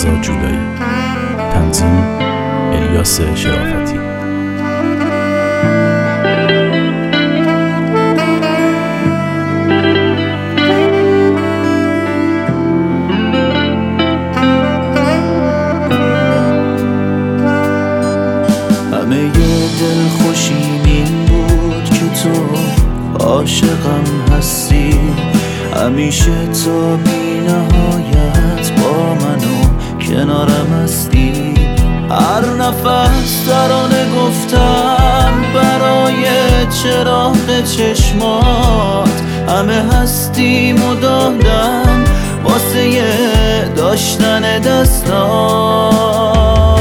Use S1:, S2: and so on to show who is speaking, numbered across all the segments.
S1: رضا جولایی. تنظیم الیاس شرافتی.
S2: همه دل خوشیم این بود که تو عاشقم هستی، همیشه تا بی نهایت با منو کنارم هستی. هر نفس ترانه گفتم برای چراغ چشمات، همه هستیمو دادم واسه داشتن دستات.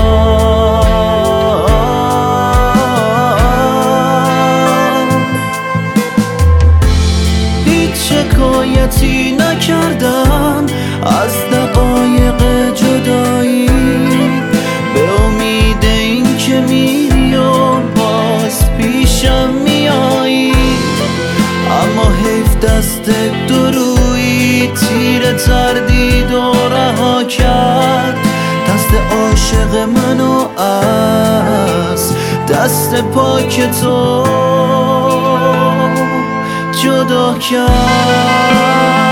S2: شکایتی نکردم از دقایق جدایی، به امید این که میری و باز پیشم میایی. اما حیف دست درویی تیر تردید و رها کرد، دست عاشق منو از دست پاک تو جدا کرد.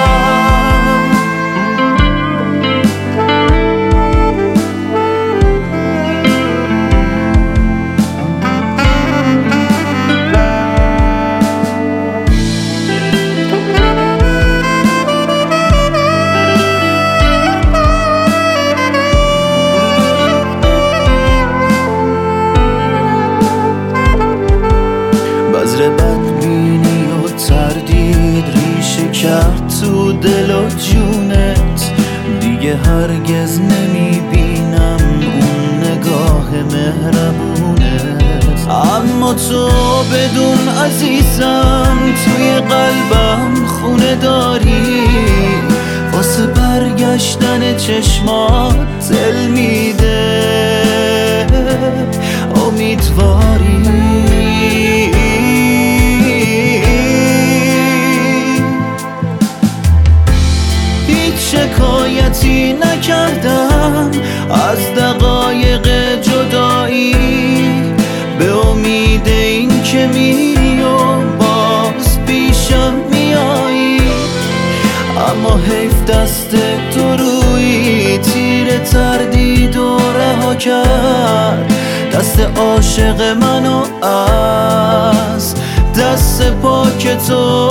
S2: بذر بدبینی و تردید ریشه کرد تو دل و جونت، دیگه هرگز نمیبینم اون نگاه مهربونت. اما تو بدون عزیزم توی قلبم خونه داری، واسه برگشتن چشمات دل میده امیدواری. شکایتی نکردم از دقایق جدایی، به امید این که میری و باز پیشم میایی. اما حیف دست تو روی تیر تردید و رها کرد، دست عاشق منو از دست پاک تو